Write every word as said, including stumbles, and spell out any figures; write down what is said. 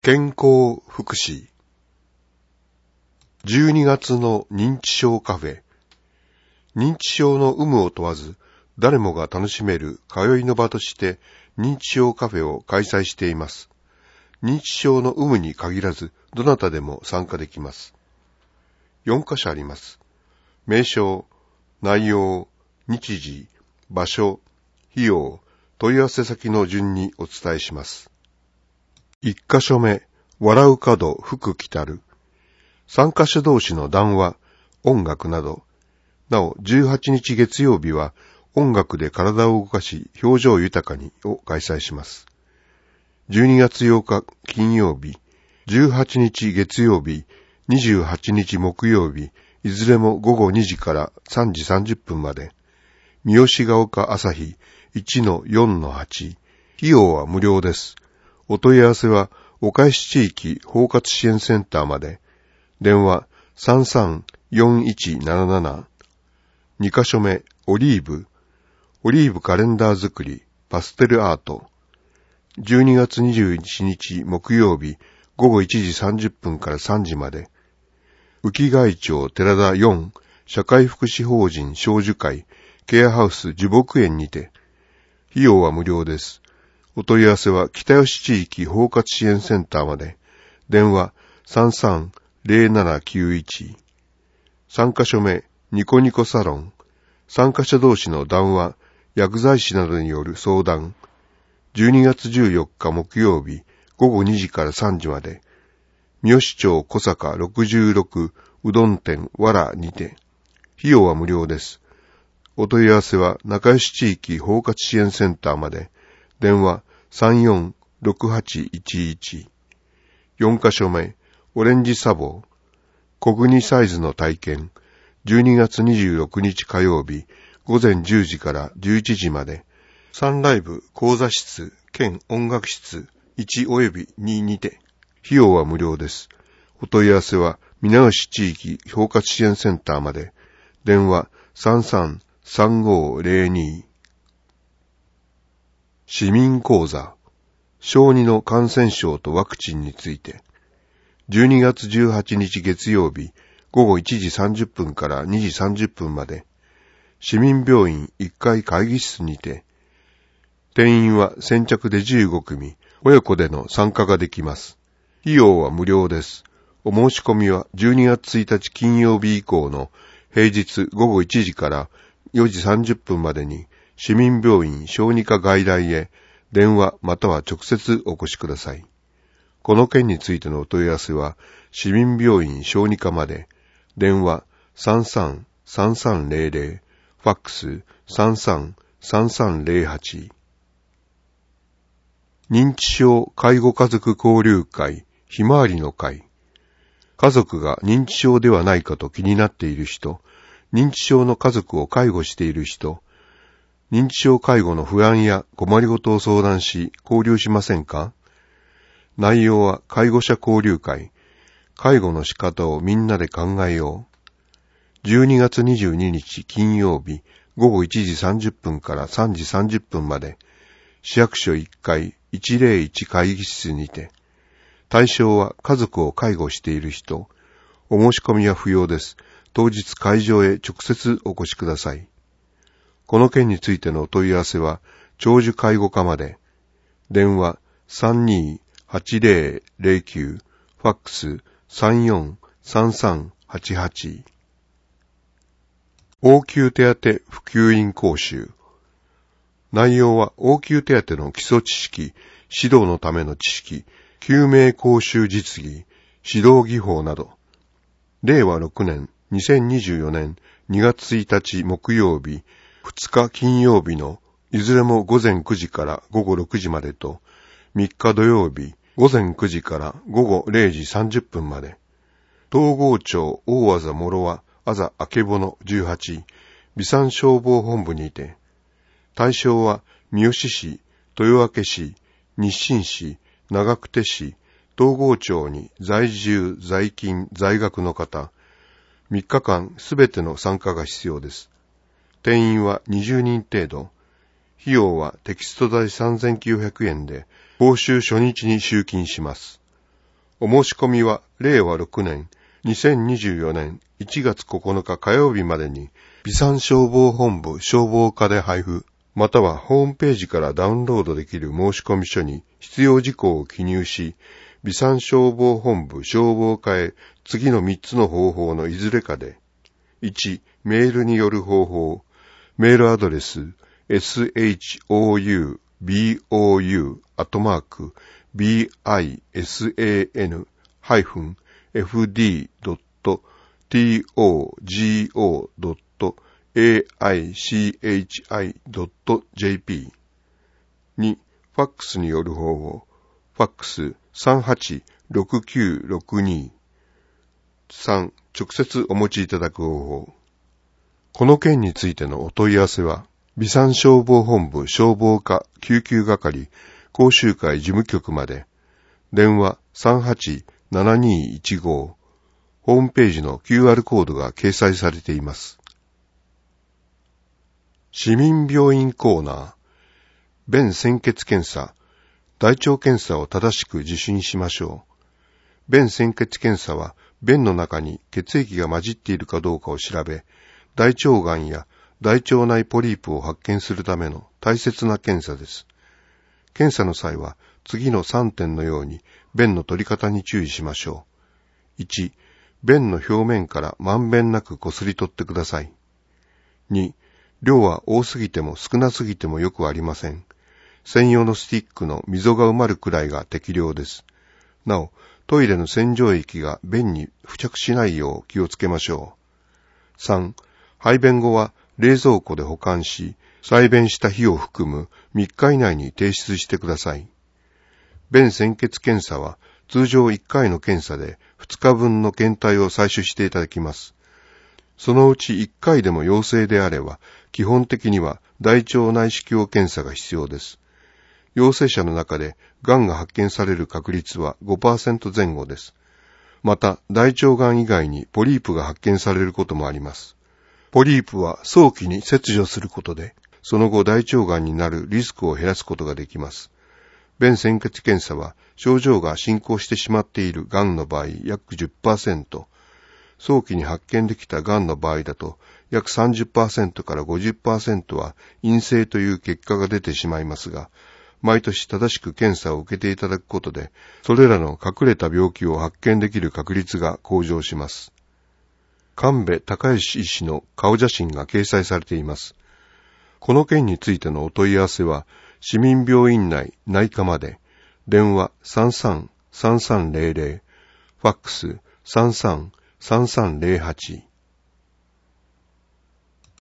健康福祉。じゅうにがつの認知症カフェ。認知症の有無を問わず、誰もが楽しめる通いの場として認知症カフェを開催しています。認知症の有無に限らず、どなたでも参加できます。よんカ所あります。名称、内容、日時、場所、費用、問い合わせ先の順にお伝えします。いっカ所目、笑う門福来たる。参加者同士の談話、音楽など。なお、じゅうはちにち月曜日は、音楽で体を動かし、表情豊かにを開催します。じゅうにがつようか金曜日、じゅうはちにち月曜日、にじゅうはちにち木曜日、いずれもごごにじからさんじさんじゅっぷんまで。三好ヶ丘朝日 いちのよんのはち。費用は無料です。お問い合わせは、岡市地域包括支援センターまで。電話 さんさんよんいちなななな。にカ所目、オリーブ。オリーブカレンダー作り、パステルアート。じゅうにがつにじゅういちにち木曜日、ごごいちじさんじゅっぷんからさんじまで。浮貝町寺田よん、社会福祉法人小樹会、ケアハウス樹木園にて。費用は無料です。お問い合わせは北吉地域包括支援センターまで。電話 さんさんぜろななきゅういち。さんカ所目、ニコニコサロン。参加者同士の談話、薬剤師などによる相談。じゅうにがつじゅうよっか木曜日、ごごにじからさんじまで。三好町小坂ろくじゅうろくうどん店わらにて。費用は無料です。お問い合わせは仲良し地域包括支援センターまで。電話 さんよんろくはちいちいち。よんカ所目、オレンジサボー。小国サイズの体験。じゅうにがつにじゅうろくにち火曜日、ごぜんじゅうじからじゅういちじまで。サンライブ講座室兼音楽室いちおよびににて。費用は無料です。お問い合わせは皆吉地域包括支援センターまで。電話 さんさんさんごぜろに。市民講座。小児の感染症とワクチンについて。じゅうにがつじゅうはちにち月曜日、ごごいちじさんじゅっぷんからにじさんじゅっぷんまで。市民病院いっかい会議室にて。定員は先着でじゅうごくみ、親子での参加ができます。費用は無料です。お申し込みはじゅうにがつついたち金曜日以降の平日ごごいちじからよじさんじゅっぷんまでに市民病院小児科外来へ電話または直接お越しください。この件についてのお問い合わせは市民病院小児科まで。電話 さんさんさんさんぜろぜろ。ファックス さんさんさんさんぜろはち。認知症介護家族交流会ひまわりの会。家族が認知症ではないかと気になっている人、認知症の家族を介護している人、認知症介護の不安や困りごとを相談し交流しませんか？内容は介護者交流会、介護の仕方をみんなで考えよう。じゅうにがつにじゅうににち金曜日ごごいちじさんじゅっぷんからさんじさんじゅっぷんまで、市役所いっかいいちぜろいち会議室にて。対象は家族を介護している人。お申し込みは不要です。当日会場へ直接お越しください。この件についてのお問い合わせは長寿介護課まで。電話 さんにーはちぜろぜろきゅう。ファックス さんよんさんさんはちはち。応急手当普及員講習。内容は応急手当の基礎知識、指導のための知識、救命講習実技、指導技法など。れいわろくねんにせんにじゅうよねんにがつついたち木曜日、ふつか金曜日のいずれもごぜんくじからごごろくじまでと、みっか土曜日ごぜんくじからごごれいじさんじゅっぷんまで。東郷町大字諸和あざあけぼのじゅうはち、備産消防本部にて。対象は三好市、豊明市、日清市、長久手市、東郷町に在住、在勤、在学の方、みっかかんすべての参加が必要です。定員はにじゅうにん程度。費用はテキスト代さんぜんきゅうひゃくえんで、報酬初日に集金します。 お申し込みはれいわろくねんにせんにじゅうよねんいちがつここのか火曜日までに、備産消防本部消防課で配布、またはホームページからダウンロードできる申込書に必要事項を記入し、備産消防本部消防課へ次のみっつの方法のいずれかで、いち. メールによる方法、メールアドレス エスエイチオーユービーオーユー アットマーク ビーアイエスエーエヌ ハイフン エフディー ドット トゴ ドット エーアイシーエイチアイ ドット ジェーピー にファックスによる方法、ファックス さんはちろくきゅうろくに さん. 直接お持ちいただく方法。この件についてのお問い合わせは、備産消防本部消防課救急係講習会事務局まで、電話 さんはちななにいちご、ホームページの キューアール コードが掲載されています。市民病院コーナー、便潜血検査、大腸検査を正しく受診しましょう。便潜血検査は、便の中に血液が混じっているかどうかを調べ、大腸がんや大腸内ポリープを発見するための大切な検査です。検査の際は次のさんてんのように便の取り方に注意しましょう。いち. 便の表面からまんべんなくこすり取ってください。に. 量は多すぎても少なすぎてもよくありません。専用のスティックの溝が埋まるくらいが適量です。なお、トイレの洗浄液が便に付着しないよう気をつけましょう。さん. 排便後は冷蔵庫で保管し、採便した日を含むみっか以内に提出してください。便潜血検査は通常いっかいの検査でふつかぶんの検体を採取していただきます。そのうちいっかいでも陽性であれば、基本的には大腸内視鏡検査が必要です。陽性者の中で癌が発見される確率は ごパーセント 前後です。また、大腸癌以外にポリープが発見されることもあります。ポリープは早期に切除することで、その後大腸癌になるリスクを減らすことができます。便潜血検査は症状が進行してしまっている癌の場合約 じゅっパーセント、早期に発見できた癌の場合だと約 さんじゅっパーセント から ごじゅっパーセント は陰性という結果が出てしまいますが、毎年正しく検査を受けていただくことで、それらの隠れた病気を発見できる確率が向上します。神戸隆義医師の顔写真が掲載されています。この件についてのお問い合わせは、市民病院内内科まで、電話 さんさんさんさんゼロゼロ、ファックス さんさんさんさんゼロはち。